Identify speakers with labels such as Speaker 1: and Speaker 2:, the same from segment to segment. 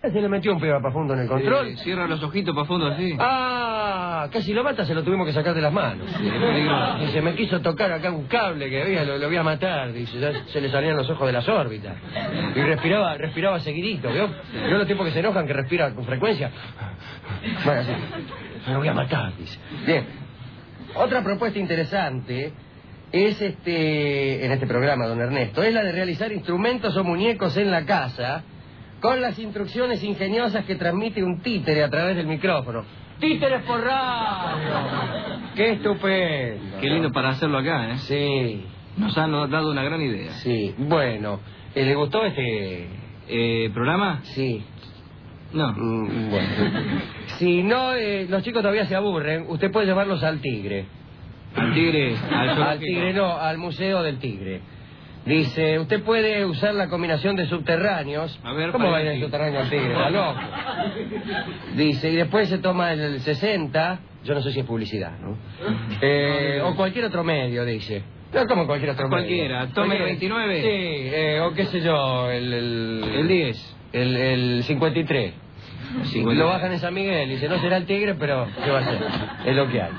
Speaker 1: Se le metió un piba para fondo en el control.
Speaker 2: Sí, cierra los ojitos para fondo así.
Speaker 1: Ah, casi lo mata, se lo tuvimos que sacar de las manos.
Speaker 2: Sí, es peligroso.
Speaker 1: Y se me quiso tocar acá un cable que había, lo voy a matar, dice, ya se le salían los ojos de las órbitas. Y respiraba seguidito, ¿vio? Yo los tipos que se enojan que respiran con frecuencia. Bueno, así, lo voy a matar, dice. Bien, otra propuesta interesante es en este programa, don Ernesto, es la de realizar instrumentos o muñecos en la casa con las instrucciones ingeniosas que transmite un títere a través del micrófono. ¡Títeres por radio! ¡Qué estupendo!
Speaker 2: Qué lindo para hacerlo acá, ¿eh?
Speaker 1: Sí.
Speaker 2: Nos han dado una gran idea.
Speaker 1: Sí, bueno, ¿le gustó
Speaker 2: ¿Programa?
Speaker 1: Sí.
Speaker 2: No.
Speaker 1: Bueno. Si no, los chicos todavía se aburren, usted puede llevarlos al Tigre.
Speaker 2: ¿Al Tigre?
Speaker 1: Al Tigre no, al Museo del Tigre. Dice, usted puede usar la combinación de subterráneos.
Speaker 2: A ver,
Speaker 1: ¿cómo va a ir el subterráneo al Tigre? ¿Está loco? Dice, y después se toma el 60, yo no sé si es publicidad, ¿no? O cualquier otro medio, dice. No, como cualquier otro medio.
Speaker 2: Cualquiera, tome el 29.
Speaker 1: Sí, o qué sé yo,
Speaker 2: el 10.
Speaker 1: El 53. Lo bajan en San Miguel y dice, no será el Tigre, pero ¿qué va a ser? Es lo que hay.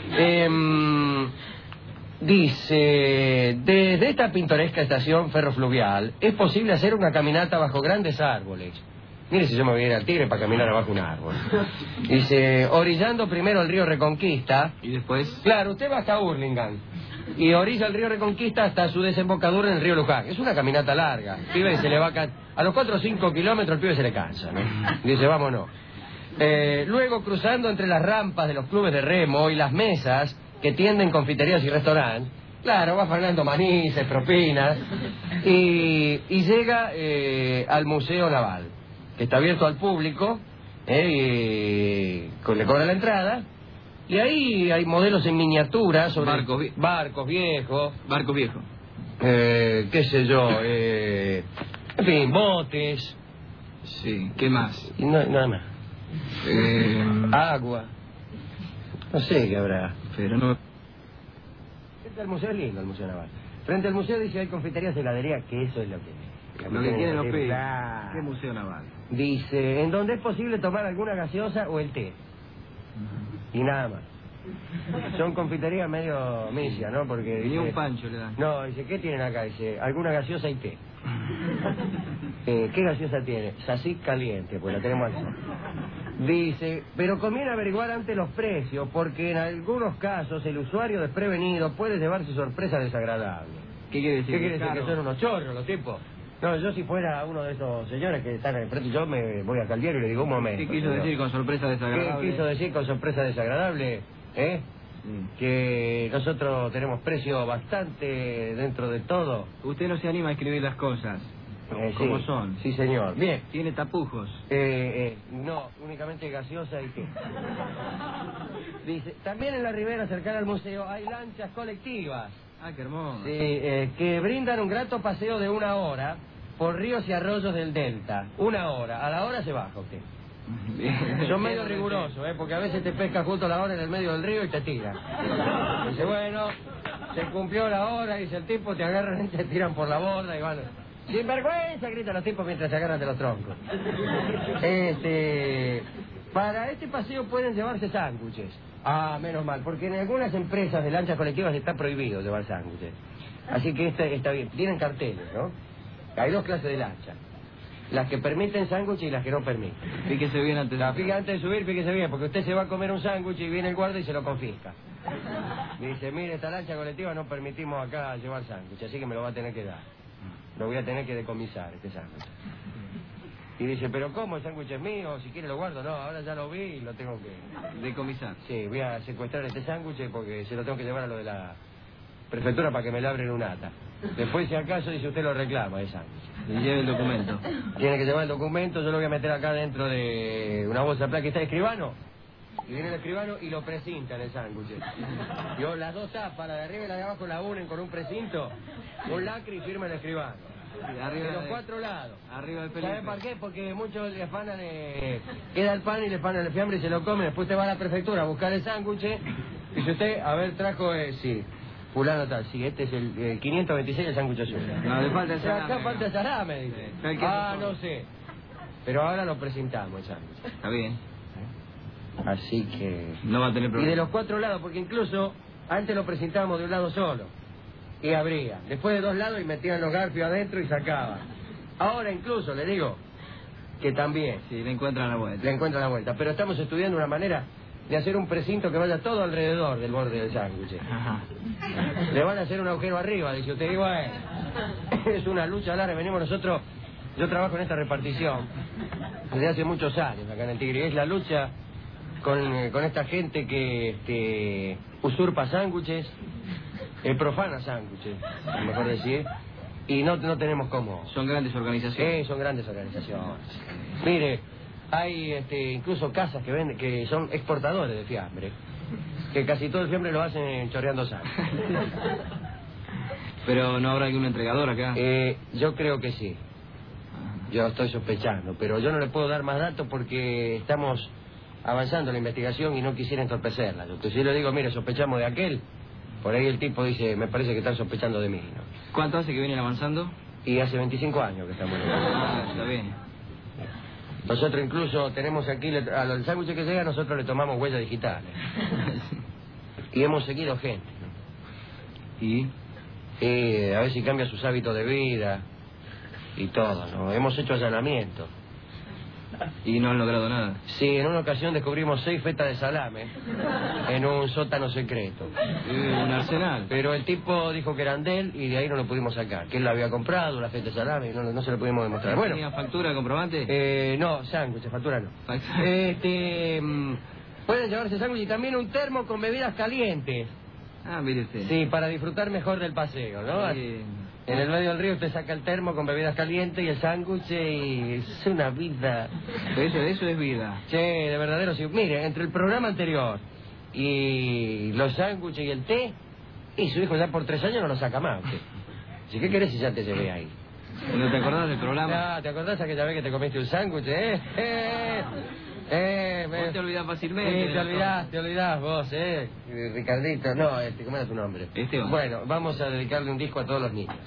Speaker 1: Dice, desde esta pintoresca estación ferrofluvial es posible hacer una caminata bajo grandes árboles. Mire si yo me voy a ir al Tigre para caminar abajo un árbol. Dice, orillando primero el río Reconquista.
Speaker 2: ¿Y después?
Speaker 1: Claro, usted va hasta Hurlingham y orilla el río Reconquista hasta su desembocadura en el río Luján. Es una caminata larga. El pibe se le va a los 4 o 5 kilómetros el pibe se le cansa, ¿no? Dice, vámonos. Luego, cruzando entre las rampas de los clubes de remo y las mesas que tienden confiterías y restaurantes, claro, va falando manices, propinas, y llega al Museo Naval, que está abierto al público, y le cobra la entrada, y ahí hay modelos en miniatura sobre barcos viejos.
Speaker 2: Barcos viejos.
Speaker 1: Qué sé yo, en fin, botes.
Speaker 2: Sí, ¿qué más?
Speaker 1: Y nada más. Agua. No sé qué habrá.
Speaker 2: Pero no...
Speaker 1: Frente al museo es lindo, el Museo Naval. Frente al museo dice hay confiterías, heladería, que eso es lo que...
Speaker 2: Lo que quieren los pibes.
Speaker 1: Claro.
Speaker 2: ¿Qué Museo Naval?
Speaker 1: Dice, en donde es posible tomar alguna gaseosa o el té. Y nada más. Son confiterías medio misia, ¿no? Porque
Speaker 2: Ni
Speaker 1: dice,
Speaker 2: un pancho le dan.
Speaker 1: No, dice, ¿qué tienen acá? Dice, alguna gaseosa y té. ¿Qué gaseosa tiene? Sacic caliente, pues la tenemos aquí. Dice, pero conviene averiguar antes los precios, porque en algunos casos el usuario desprevenido puede llevarse sorpresas desagradables.
Speaker 2: ¿Qué quiere decir?
Speaker 1: ¿Qué quiere decir? Que son unos chorros los tipos. No, yo si fuera uno de esos señores que están enfrente, yo me voy acá al diario y le digo un momento.
Speaker 2: ¿Qué quiso decir con sorpresa desagradable?
Speaker 1: ¿Qué quiso decir con sorpresa desagradable? Que nosotros tenemos precio bastante dentro de todo.
Speaker 2: Usted no se anima a escribir las cosas. ¿Cómo
Speaker 1: Sí,
Speaker 2: son?
Speaker 1: Sí, señor. Bien.
Speaker 2: ¿Tiene tapujos?
Speaker 1: No, únicamente gaseosa y té. Dice, también en la ribera cercana al museo hay lanchas colectivas.
Speaker 2: Ah, qué hermoso.
Speaker 1: Que brindan un grato paseo de 1 hora por ríos y arroyos del delta. 1 hora. A la hora se baja usted. Son medio rigurosos, porque a veces te pesca justo a la hora en el medio del río y te tira. Dice, bueno, se cumplió la hora, dice el tipo, te agarran y te tiran por la borda y van... ¡Sin vergüenza! Gritan los tipos mientras se agarran de los troncos. Para este paseo pueden llevarse sándwiches. Ah, menos mal, porque en algunas empresas de lanchas colectivas está prohibido llevar sándwiches. Así que está bien. Tienen carteles, ¿no? Hay 2 clases de lancha. Las que permiten sándwiches y las que no permiten.
Speaker 2: Fíjese bien antes de...
Speaker 1: Antes de subir, fíjese bien, porque usted se va a comer un sándwich y viene el guardia y se lo confisca. Dice, mire, esta lancha colectiva no permitimos acá llevar sándwich, así que me lo va a tener que dar. Lo voy a tener que decomisar, este sándwich. Y dice, pero ¿cómo? ¿El sándwich es mío? Si quiere lo guardo. No, ahora ya lo vi y lo tengo que...
Speaker 2: decomisar.
Speaker 1: Sí, voy a secuestrar este sándwich porque se lo tengo que llevar a lo de la prefectura para que me labren un ata. Después, si acaso, dice, usted lo reclama, el sándwich.
Speaker 2: Y lleve el documento.
Speaker 1: Tiene que llevar el documento, yo lo voy a meter acá dentro de una bolsa de plata. ¿Está el escribano? Y viene el escribano y lo precinta en el sándwich. Yo las 2 tapas, la de arriba y la de abajo, la unen con un precinto, un lacre y firma el escribano.
Speaker 2: Arriba
Speaker 1: de los 4 lados.
Speaker 2: Arriba del peligro.
Speaker 1: ¿Sabe por qué? Porque muchos le afanan, queda el pan y le afanan el fiambre y se lo comen. Después te va a la prefectura a buscar el sándwich. Y si usted, a ver, trajo, sí, fulano tal, sí, este es el 526, el sándwich azul.
Speaker 2: No, le falta el salame.
Speaker 1: Acá falta el salame, dice.
Speaker 2: Sí.
Speaker 1: Ah, no sé. Pero ahora lo presentamos el sándwich.
Speaker 2: Está bien.
Speaker 1: Así que...
Speaker 2: No va a tener
Speaker 1: Y
Speaker 2: problema.
Speaker 1: de los 4 lados, porque incluso antes lo presentábamos de un lado solo. Y abría. Después de 2 lados y metían los garfios adentro y sacaban. Ahora incluso, le digo, que también.
Speaker 2: Sí, le encuentran la vuelta.
Speaker 1: Le encuentran la vuelta. Pero estamos estudiando una manera de hacer un precinto que vaya todo alrededor del borde del sándwich.
Speaker 2: Ajá.
Speaker 1: Le van a hacer un agujero arriba, dice usted. Y bueno, es una lucha larga. Venimos nosotros, yo trabajo en esta repartición desde hace muchos años acá en el Tigre. Es la lucha con esta gente que usurpa sándwiches, profana sándwiches, mejor decir, y no tenemos cómo.
Speaker 2: Son grandes organizaciones.
Speaker 1: Son grandes organizaciones. Mire, hay incluso casas que venden, que son exportadores de fiambre, que casi todo el fiambre lo hacen chorreando sangre.
Speaker 2: Pero no habrá algún entregador acá.
Speaker 1: Yo creo que sí. Yo estoy sospechando, pero yo no le puedo dar más datos porque estamos avanzando en la investigación y no quisiera entorpecerla. Yo sí le digo, mire, sospechamos de aquel. Por ahí el tipo dice, me parece que están sospechando de mí, ¿no?
Speaker 2: ¿Cuánto hace que vienen avanzando?
Speaker 1: Y hace 25 años que estamos en el...
Speaker 2: Ah, está bien.
Speaker 1: Nosotros incluso tenemos aquí, a los sándwiches que llega, nosotros le tomamos huellas digitales. Y hemos seguido gente, ¿no?
Speaker 2: ¿Y?
Speaker 1: A ver si cambia sus hábitos de vida y todo, ¿no? Hemos hecho allanamientos.
Speaker 2: ¿Y no han logrado nada?
Speaker 1: Sí, en una ocasión descubrimos 6 fetas de salame en un sótano secreto.
Speaker 2: Un arsenal.
Speaker 1: Pero el tipo dijo que eran de él y de ahí no lo pudimos sacar. Que él lo había comprado, la feta de salame, y no se lo pudimos demostrar. Bueno,
Speaker 2: ¿Tenía factura, comprobante?
Speaker 1: no, sándwiches, factura no. Pueden llevarse sándwich y también un termo con bebidas calientes.
Speaker 2: Ah, mire usted.
Speaker 1: Sí, para disfrutar mejor del paseo, ¿no? En el medio del río usted saca el termo con bebidas calientes y el sándwich y es una vida.
Speaker 2: Eso es vida.
Speaker 1: Che, de verdadero sí. Mire, entre el programa anterior y los sándwiches y el té, y su hijo ya por 3 años no lo saca más. Usted. ¿Sí, qué querés si ya te llevé ahí?
Speaker 2: ¿No te acordás del programa?
Speaker 1: ¿Te acordás aquella vez que te comiste un sándwich,
Speaker 2: Vos te olvidás fácilmente.
Speaker 1: Sí, te olvidás vos, Ricardito, no, ¿cómo era tu nombre?
Speaker 2: Esteban.
Speaker 1: Bueno, vamos a dedicarle un disco a todos los niños.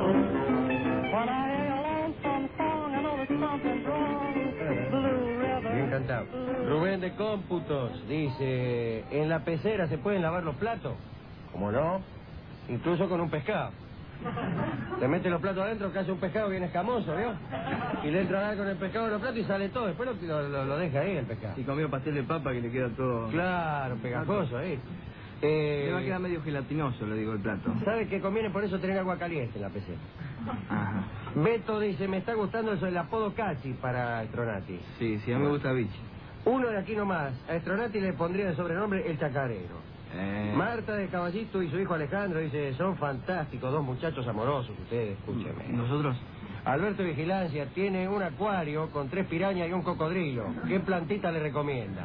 Speaker 1: Bien cantado. Rubén de Cómputos dice, ¿en la pecera se pueden lavar los platos? ¿Cómo no? Incluso con un pescado. Te mete los platos adentro, que hace un pescado bien escamoso, ¿vio? Y le entra a dar con el pescado en los platos y sale todo. Después lo deja ahí el pescado.
Speaker 2: Y comió pastel de papa que le queda todo...
Speaker 1: Claro, pegajoso ahí.
Speaker 2: Le va a quedar medio gelatinoso, le digo, el plato.
Speaker 1: ¿Sabe que conviene por eso tener agua caliente en la pecera?
Speaker 2: Ajá.
Speaker 1: Beto dice, me está gustando eso del apodo Cachi para Stronati.
Speaker 2: Sí, a mí me gusta Vichy.
Speaker 1: Uno de aquí nomás. A Stronati le pondría de sobrenombre el chacarero. Marta de Caballito y su hijo Alejandro dice, son fantásticos, 2 muchachos amorosos ustedes, escúcheme.
Speaker 2: ¿Nosotros?
Speaker 1: Alberto Vigilancia tiene un acuario con 3 pirañas y un cocodrilo. ¿Qué plantita le recomienda?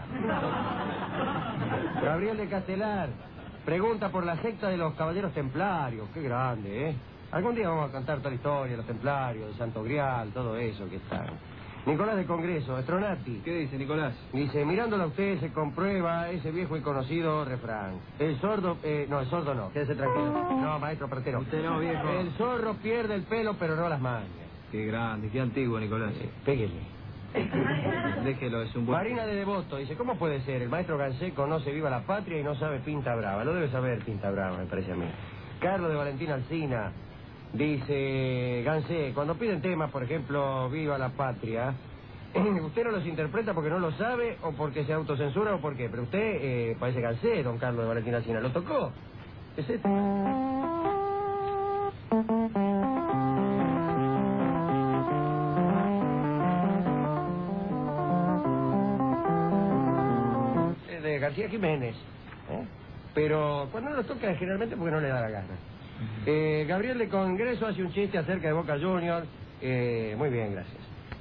Speaker 1: Gabriel de Castelar pregunta por la secta de los caballeros templarios. Qué grande, ¿eh? Algún día vamos a contar toda la historia de los templarios, de Santo Grial, todo eso que está. Nicolás de Congreso, Stronati.
Speaker 2: ¿Qué dice, Nicolás?
Speaker 1: Dice, mirándolo a usted se comprueba ese viejo y conocido refrán. El sordo, el sordo no, quédese tranquilo. No, maestro partero.
Speaker 2: Usted no, viejo.
Speaker 1: El zorro pierde el pelo, pero no las mañas.
Speaker 2: Qué grande, qué antiguo, Nicolás.
Speaker 1: Péguele.
Speaker 2: Déjelo, es un buen...
Speaker 1: Marina de Devoto dice, ¿cómo puede ser? El maestro Gansé conoce Viva la Patria y no sabe Pinta Brava. Lo debe saber Pinta Brava, me parece a mí. Carlos de Valentín Alsina dice, Gansé, cuando piden temas, por ejemplo, Viva la Patria, ¿usted no los interpreta porque no lo sabe o porque se autocensura o por qué? Pero usted parece Gansé, don Carlos de Valentín Alsina. ¿Lo tocó? ¿Es este? De García Jiménez, pero cuando no lo toca es generalmente porque no le da la gana. Gabriel de Congreso hace un chiste acerca de Boca Juniors. Muy bien, gracias.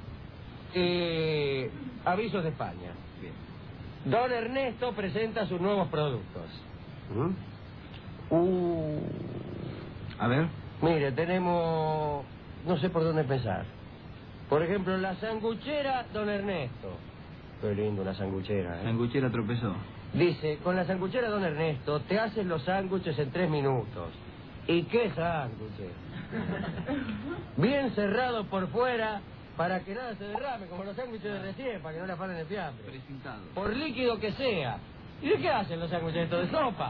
Speaker 1: Avisos de España.
Speaker 2: Bien.
Speaker 1: Don Ernesto presenta sus nuevos productos.
Speaker 2: A ver.
Speaker 1: Mire, tenemos... no sé por dónde empezar. Por ejemplo, la sanguchera Don Ernesto. Qué lindo una sanguchera,
Speaker 2: Sanguchera tropezó.
Speaker 1: Dice, con la sanguchera Don Ernesto te haces los sándwiches en 3 minutos. ¿Y qué sándwiches? Bien cerrado por fuera para que nada se derrame, como los sándwiches de recién, para que no le afanen el fiambre.
Speaker 2: Precintado.
Speaker 1: Por líquido que sea. ¿Y de qué hacen los sándwiches estos? ¿De sopa?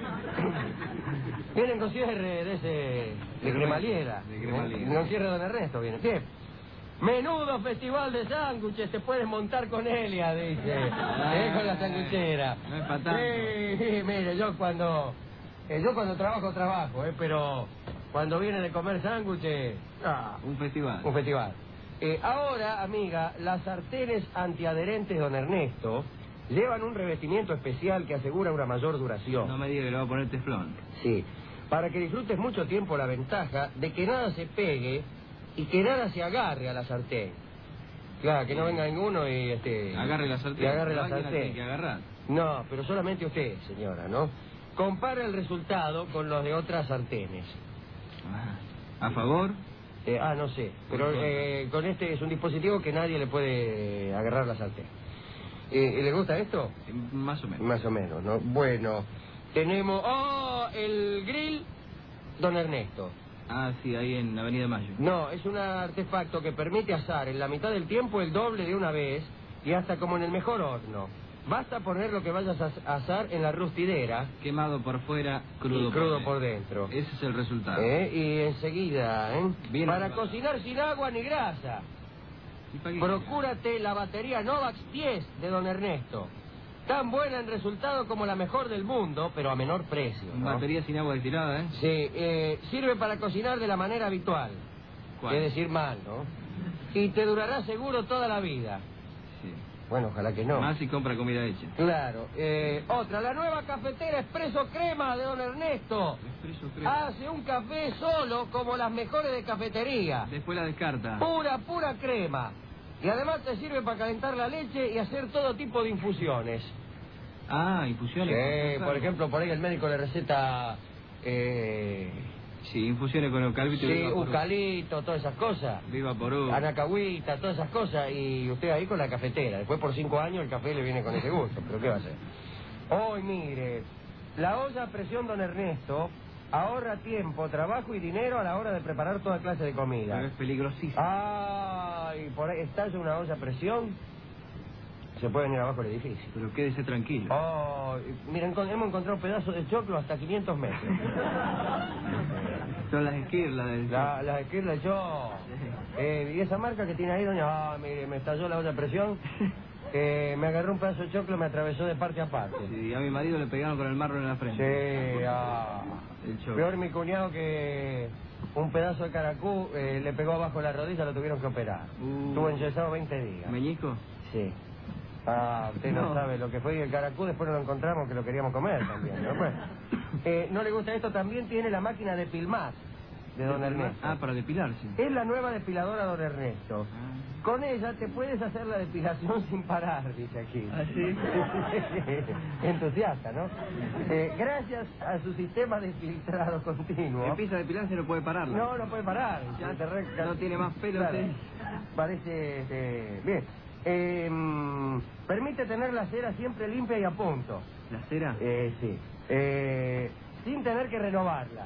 Speaker 1: Vienen con cierre de ese... de cremaliera.
Speaker 2: De cremaliera.
Speaker 1: Con cierre de Don Ernesto vienen. Bien. Menudo festival de sándwiches, te puedes montar con Elia, dice. Con la sándwichera.
Speaker 2: No es para tanto.
Speaker 1: Sí, mire, yo cuando trabajo, pero cuando viene de comer sándwiches...
Speaker 2: Un festival.
Speaker 1: Un festival. Ahora, amiga, las sartenes antiadherentes Don Ernesto llevan un revestimiento especial que asegura una mayor duración.
Speaker 2: No me diga que le va a poner teflón.
Speaker 1: Sí, para que disfrutes mucho tiempo la ventaja de que nada se pegue y que nada se agarre a la sartén. Claro, que no venga ninguno y
Speaker 2: agarre la sartén.
Speaker 1: y agarre la
Speaker 2: Tiene
Speaker 1: sartén.
Speaker 2: que agarrar.
Speaker 1: No, pero solamente usted, señora, ¿no? Compara el resultado con los de otras sartenes.
Speaker 2: ¿A favor?
Speaker 1: No sé, pero con este es un dispositivo que nadie le puede agarrar la sartén. ¿Le gusta esto?
Speaker 2: Más o menos.
Speaker 1: Más o menos, ¿no? Bueno, tenemos... ¡Oh! El grill Don Ernesto.
Speaker 2: Ah, sí, ahí en Avenida Mayo.
Speaker 1: No, es un artefacto que permite asar en la mitad del tiempo el doble de una vez y hasta como en el mejor horno. Basta poner lo que vayas a asar en la rustidera.
Speaker 2: Quemado por fuera, crudo,
Speaker 1: y crudo por dentro.
Speaker 2: Ese es el resultado.
Speaker 1: Y enseguida,
Speaker 2: Bien
Speaker 1: para
Speaker 2: preparado.
Speaker 1: cocinar sin agua ni grasa.
Speaker 2: ¿Y para qué?
Speaker 1: Procúrate la batería Novax 10 de Don Ernesto. Tan buena en resultado como la mejor del mundo, pero a menor precio, ¿no?
Speaker 2: Batería sin agua destilada, ¿eh?
Speaker 1: Sí, sirve para cocinar de la manera habitual.
Speaker 2: ¿Cuál?
Speaker 1: Es decir, mal, ¿no? Y te durará seguro toda la vida.
Speaker 2: Sí.
Speaker 1: Bueno, ojalá que no.
Speaker 2: Más si compra comida hecha.
Speaker 1: Claro. Otra, la nueva cafetera Espresso Crema de Don Ernesto.
Speaker 2: Expreso crema.
Speaker 1: Hace un café solo como las mejores de cafetería.
Speaker 2: Después la descarta.
Speaker 1: Pura crema. Y además te sirve para calentar la leche y hacer todo tipo de infusiones.
Speaker 2: Ah, infusiones.
Speaker 1: Por ejemplo, por ahí el médico le receta...
Speaker 2: Sí, infusiones con eucalipto.
Speaker 1: sí,
Speaker 2: y Vivaporub.
Speaker 1: eucalipto, todas esas cosas.
Speaker 2: Vivaporub.
Speaker 1: Anacahuita, todas esas cosas. Y usted ahí con la cafetera. Después por 5 años el café le viene con ese gusto. ¿Pero qué va a hacer? Hoy, mire, la olla a presión Don Ernesto ahorra tiempo, trabajo y dinero a la hora de preparar toda clase de comida.
Speaker 2: Pero es peligrosísimo.
Speaker 1: Ay, por ahí estalla una olla a presión, se puede venir abajo del edificio.
Speaker 2: Pero quédese tranquilo.
Speaker 1: Oh, miren, hemos encontrado pedazos de choclo hasta 500 metros.
Speaker 2: Son las esquirlas del...
Speaker 1: Las esquirlas yo. Y esa marca que tiene ahí, doña, mire, me estalló la olla a presión. Me agarró un pedazo de choclo y me atravesó de parte a parte.
Speaker 2: Sí, a mi marido le pegaron con el marro en la frente.
Speaker 1: Sí,
Speaker 2: El choclo.
Speaker 1: peor mi cuñado que un pedazo de caracú le pegó abajo de la rodilla, lo tuvieron que operar. Estuvo enyesado 20 días.
Speaker 2: ¿Meñico?
Speaker 1: Sí. Usted no sabe lo que fue. Y el caracú después no lo encontramos, que lo queríamos comer también, ¿no? Bueno, ¿no le gusta esto? También tiene la máquina de Pilmar de Don Ernesto.
Speaker 2: Ah, para depilarse.
Speaker 1: Es la nueva depiladora Don Ernesto. Con ella te puedes hacer la depilación sin parar, dice aquí.
Speaker 2: ¿Ah, sí?
Speaker 1: Entusiasta, ¿no? Gracias a su sistema de filtrado continuo.
Speaker 2: Empieza a depilarse y no puede pararla.
Speaker 1: No puede parar.
Speaker 2: Ya
Speaker 1: Te
Speaker 2: no tiene más pelo.
Speaker 1: Claro.
Speaker 2: ¿Sí?
Speaker 1: Parece... bien. Permite tener la cera siempre limpia y a punto.
Speaker 2: ¿La cera?
Speaker 1: Sí. Sin tener que renovarla.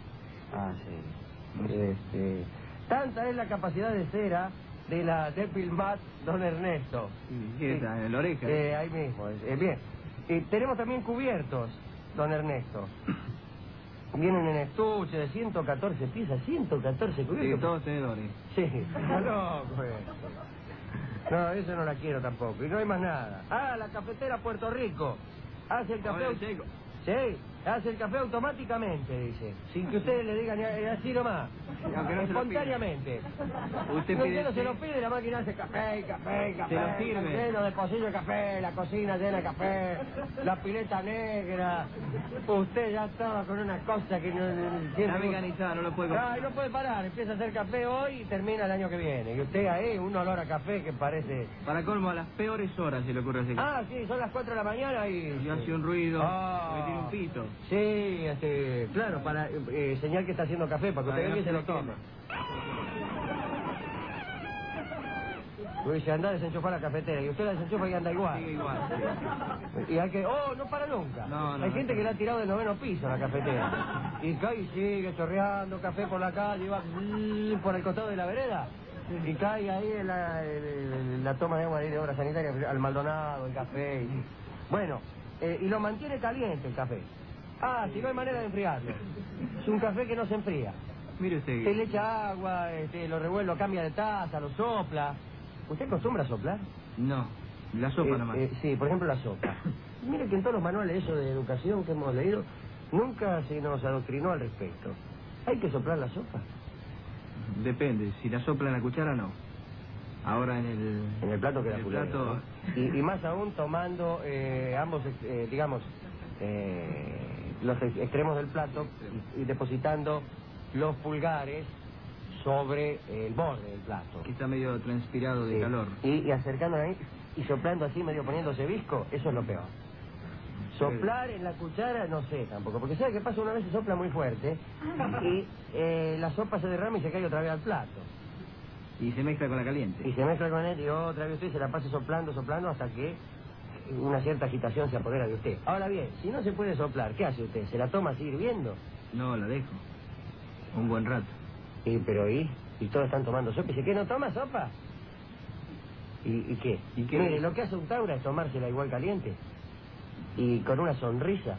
Speaker 1: Sí. Tanta es la capacidad de cera de la Depilmat Don Ernesto.
Speaker 2: Sí, está en la oreja.
Speaker 1: Ahí mismo. Bien. Tenemos también cubiertos, Don Ernesto. Vienen en estuche de 114 piezas, 114 cubiertos.
Speaker 2: Sí, todos tenedores.
Speaker 1: Sí, está loco eso. No, eso no la quiero tampoco. Y no hay más nada. La cafetera Puerto Rico. Hace el café...
Speaker 2: Hola, chico.
Speaker 1: Sí, hace el café automáticamente, dice. Sin que ustedes le digan así nomás.
Speaker 2: Aunque no se lo
Speaker 1: espontáneamente.
Speaker 2: Usted
Speaker 1: No,
Speaker 2: pide...
Speaker 1: no se lo pide, la máquina hace café.
Speaker 2: Se lo sirve.
Speaker 1: Lleno de pocillo de café, la cocina llena de café, la pileta negra. Usted ya estaba con una cosa que no...
Speaker 2: Está mecanizada, no lo puede...
Speaker 1: No puede parar. Empieza a hacer café hoy y termina el año que viene. Y usted ahí, un olor a café que parece...
Speaker 2: Para colmo, a las peores horas se le ocurre hacer...
Speaker 1: Sí, son las 4 de la mañana y...
Speaker 2: Y hace un ruido, me tira un pito.
Speaker 1: Sí, claro, para señal que está haciendo café, para que usted venga y se lo tome. Uy, se anda a desenchufar la cafetera y usted la desenchufa y anda igual.
Speaker 2: Sigue igual. Sí.
Speaker 1: Y hay que... no para nunca.
Speaker 2: No,
Speaker 1: hay gente que la ha tirado del 9º piso la cafetera. Y cae y sigue chorreando café por la calle y va por el costado de la vereda. Y cae ahí la toma de agua de obra sanitaria al Maldonado, el café. Bueno, y lo mantiene caliente el café. Ah, si no hay manera de enfriarlo. Es un café que no se enfría.
Speaker 2: Mire usted.
Speaker 1: Se le echa agua, lo revuelve, lo cambia de taza, lo sopla. ¿Usted acostumbra a soplar?
Speaker 2: No, la sopa nomás.
Speaker 1: Sí, por ejemplo la sopa. Mire que en todos los manuales eso de educación que hemos leído, nunca se nos adoctrinó al respecto. ¿Hay que soplar la sopa?
Speaker 2: Depende, si la sopla en la cuchara, no. Ahora en
Speaker 1: el plato queda
Speaker 2: el
Speaker 1: pulero,
Speaker 2: plato...
Speaker 1: ¿no? Y más aún tomando ambos, digamos, los extremos del plato y depositando los pulgares sobre el borde del plato.
Speaker 2: Que está medio transpirado de calor.
Speaker 1: Y acercándolo ahí y soplando así, medio poniéndose visco, eso es lo peor. Soplar en la cuchara, no sé tampoco, porque ¿sabe qué pasa? Una vez se sopla muy fuerte y la sopa se derrama y se cae otra vez al plato.
Speaker 2: Y se mezcla con la caliente.
Speaker 1: Y se mezcla con él y otra vez usted se la pasa soplando hasta que una cierta agitación se apodera de usted. Ahora bien, si no se puede soplar, ¿qué hace usted? ¿Se la toma así hirviendo?
Speaker 2: No, la dejo. Un buen rato.
Speaker 1: ¿Y todos están tomando sopa? ¿Y dice, ¿qué, no toma sopa? ¿Y qué?
Speaker 2: ¿Y qué?
Speaker 1: Mire, lo que hace un taura es tomársela igual caliente. Y con una sonrisa.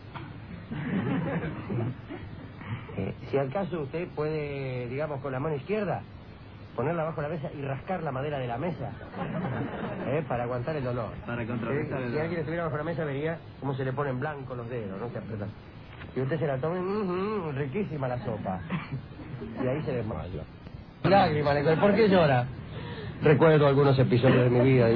Speaker 1: Si al caso usted puede, digamos, con la mano izquierda, ponerla bajo la mesa y rascar la madera de la mesa. Para aguantar el dolor.
Speaker 2: Para contrarrestar el dolor.
Speaker 1: Si alguien estuviera bajo la mesa vería cómo se le ponen blancos los dedos, no se apretan. Y usted se la tome, riquísima la sopa. Y ahí se desmaya. Lágrimas, ¿por qué llora? Recuerdo algunos episodios de mi vida.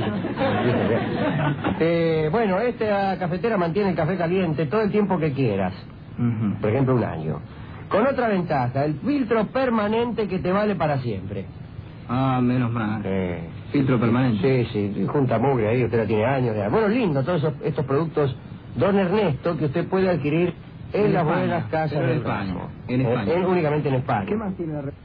Speaker 1: Bueno, esta cafetera mantiene el café caliente todo el tiempo que quieras. Por ejemplo, 1 año. Con otra ventaja, el filtro permanente que te vale para siempre.
Speaker 2: Ah, menos mal. Filtro permanente.
Speaker 1: Sí, junta mugre ahí, usted la tiene años. Bueno, lindo todos estos productos Don Ernesto que usted puede adquirir en las buenas casas
Speaker 2: del
Speaker 1: ramo.
Speaker 2: En España.
Speaker 1: Únicamente en España.
Speaker 2: ¿Qué más tiene la